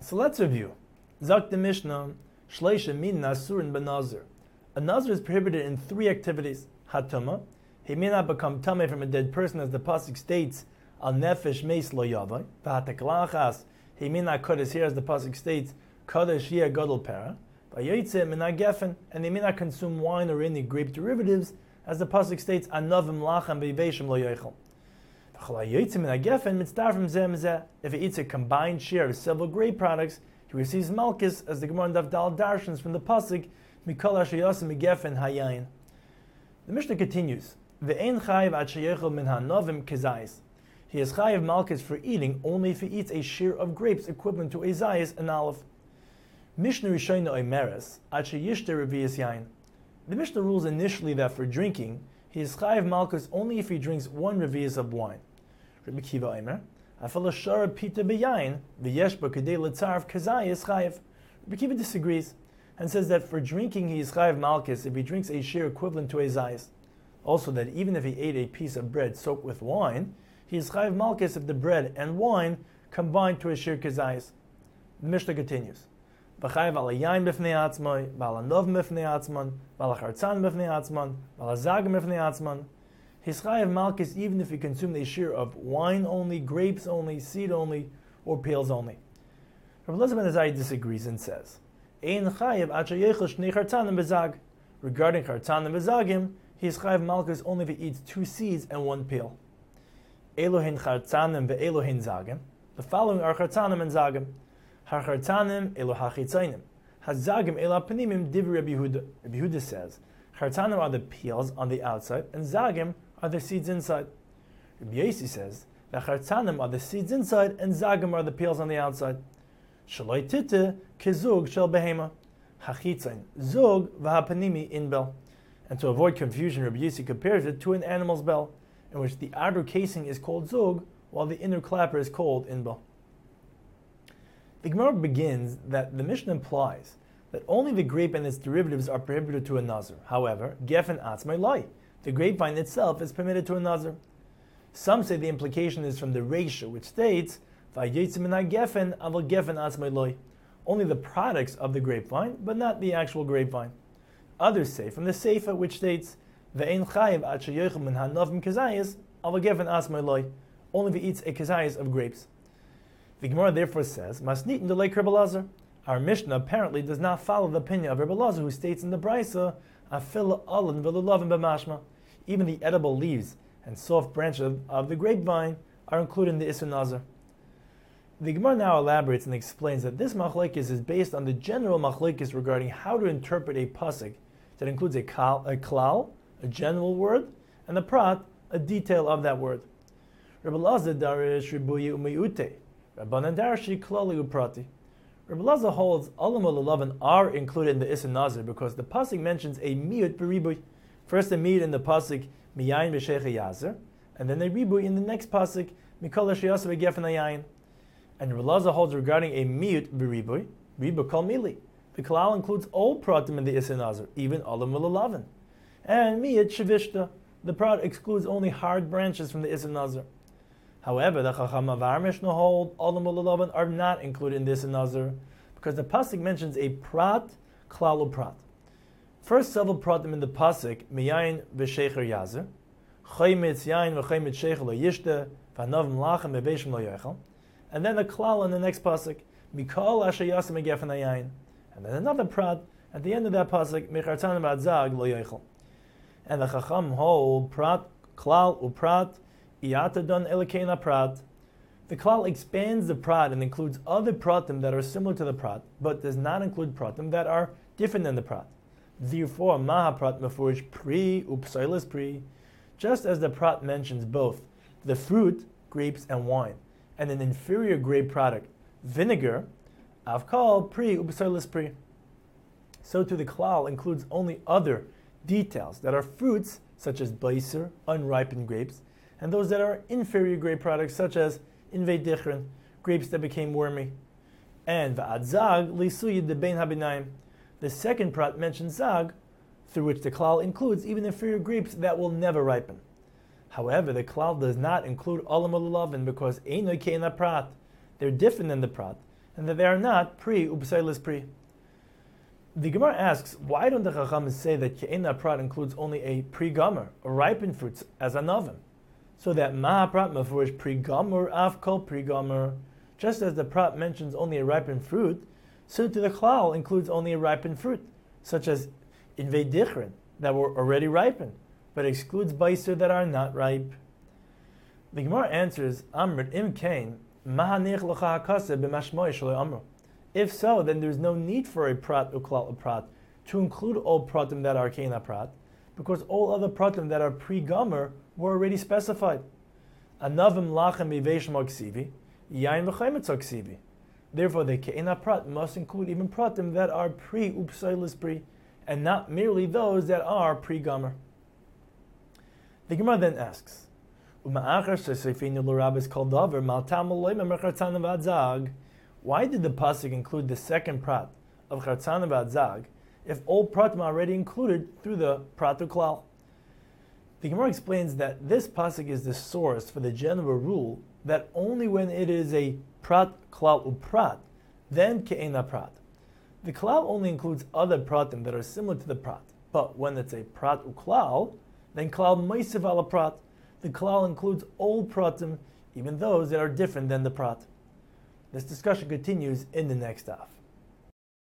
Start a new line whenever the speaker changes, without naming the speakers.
So let's review. Zak the Mishnah, Shleisha min Nasurin benazir. A nazir is prohibited in 3 activities. Hatama, he may not become tameh from a dead person, as the pasuk states, al nefesh meis lo yavai. V'hateklachas, he may not cut his hair, as the pasuk states, kadosh yeh gadol pera. V'yoytze mina gefen, and they may not consume wine or any grape derivatives, as the pasuk states, anavim lachem v'yveshim lo yoichel. If he eats a combined share of several grape products, he receives malchus, as the Gemara in Daf Dal darshans from the pasuk, mikol asher gefen hayayin. The Mishnah continues, Ve'ein chayiv ad sheyechel min hanovim kezayis. He is chayiv malchus for eating only if he eats a share of grapes equivalent to a zayis, an olive. Mishnah Rishayna oimeres ad sheyishte revius yayin. The Mishnah rules initially that for drinking, he is chayiv malchus only if he drinks 1 revius of wine. Rabbi Kiva oimer, afal shara pita beyayin v'yesh ba kedei letzarv kezayis chayiv. Rabbi Kiva disagrees and says that for drinking he is chayiv malchus if he drinks a share equivalent to a zayis. Also that even if he ate a piece of bread soaked with wine, he is chayiv malchus if the bread and wine combine to a share kezayis. The Mishnah continues. V'chayiv al yayin b'fnei atzmai, v'al anov b'fnei atzman, v'al achartzan b'fnei atzman, v'al azagim b'fnei atzman. His chayiv malchus even if he consumed a share of wine only, grapes only, seed only, or peels only. Rabbi Elazar ben Azai disagrees and says, Ein chayiv ad sheyechel shnei chartanim bezag. Regarding chartanim bezagim, he is chayiv malchus only if he eats 2 seeds and 1 peel. Elohin chartanim ve'elohin zagim. The following are chartanim and zagim. Harchartanim elo hachitzainim. Hazagim elo panimim divrei Rabbi Yehuda. Rabbi Yehuda says, chartanim are the peels on the outside, and zagim are the seeds inside. Rabbi Yossi says that chartanim are the seeds inside, and zagim are the peels on the outside. Shaloi tite kezug shel behema. Hachitzain zug v'hapanimi in bel. And to avoid confusion, Rabbi Yossi compares it to an animal's bell, in which the outer casing is called zug, while the inner clapper is called in bel. The Gemara begins that the Mishnah implies that only the grape and its derivatives are prohibited to a nazir. However, gefen atzmai lai, the grapevine itself is permitted to a nazir. Some say the implication is from the Reisha, which states, v'ayetze minai gefen aval gefen atzmai lai, only the products of the grapevine, but not the actual grapevine. Others say from the Seifa, which states, ve'ein chayiv ad sheyechel min hanovim kezayis aval gefen atzmai lai, only if he eats a kezayis of grapes. The Gemara therefore says, Masnitin delay Rabbi Elazar. Our Mishnah apparently does not follow the opinion of Rabbi Elazar, who states in the Brisa, Afila alon v'lulavim b'mashma. Even the edible leaves and soft branches of the grapevine are included in the Isser Nazar. The Gemara now elaborates and explains that this machlekes is based on the general machlekes regarding how to interpret a pasuk that includes a klal, a general word, and a prat, a detail of that word. Rabbi Elazar darish ribuyi u'miyute. Rabbanan Darshi Klali Uprati. Rabbi Elazar holds Alam Ulavan are included in the Isser Nazir because the pasuk mentions a miyut b'ribui. First a miyut in the pasuk miyayin b'sheich yazer, and then a ribui in the next pasuk mikol sheyasa v'gefen hayayin. And Rabbi Elazar holds regarding a miyut b'ribui, ribu kol mili. The klal includes all pratim in the Isser Nazir, even Alam Ulavan. And miyut shavishta, the prat excludes only hard branches from the Isser Nazir. However, the Chacham of our Mishnah hold Olam Ulavan are not included in this Nazir because the pasuk mentions a prat, klal uprat. First several pratim in the pasuk miyayin v'shecher yazer, chaymitz yayin v'chaymitz shecher lo yishte, v'anav mlachem v'veishim lo yochel, and then a klal in the next pasuk mikol asher yasem egefen hayayin, and then another prat at the end of that pasuk mechartanim adzag lo yochel. And the Chacham hold prat, klal uprat. Iyatadon elikeina prat. The klal expands the prat and includes other pratim that are similar to the prat, but does not include pratim that are different than the prat. Therefore, mahaprat mefurish pri upsilis pri, just as the prat mentions both the fruit, grapes, and wine, and an inferior grape product, vinegar, avkal pri upsilis pri. So too the klal includes only other details that are fruits such as beiser, unripened grapes, and those that are inferior grape products, such as invei dichrin, grapes that became wormy. And va'ad zag lisuyid de bein habinaim. The second prat mentions zag, through which the klal includes even inferior grapes that will never ripen. However, the klal does not include olam ulavan because einoi keina prat. They're different than the prat, and that they are not pri ubseilis pri. The Gemara asks, why don't the Chachamim say that Ke'ena Prat includes only a pre-gomer, or ripened fruits, as a novim? So that Maha Prat mafurish pre-gomer, afkol pre-gomer, just as the Prat mentions only a ripened fruit, so to the Klal includes only a ripened fruit, such as Invei Dichrin, that were already ripened, but excludes Beiser that are not ripe. The Gemara answers, Amrit im kain, Mahanich l'cha hakaseh b'mashmoi shaloi amru. If so, then there's no need for a prat uklal prat to include all pratim that are keina prat, because all other pratim that are pre-gomer were already specified. Anavim lachem b'veishim oksivi, yain v'chaymetz oksivi. Therefore, the keina prat must include even pratim that are pre-upsailis pri, and not merely those that are pre-gomer. The Gemara then asks, why did the pasuk include the second prat of Chartzan V'Adzag if all pratim are already included through the prat uklal? The Gemara explains that this pasuk is the source for the general rule that only when it is a prat klal uprat, then ke'ena prat. The klal only includes other pratim that are similar to the prat, but when it's a prat uklal, then klal meisiv ala prat. The klal includes all pratim, even those that are different than the prat. This discussion continues in the next daf.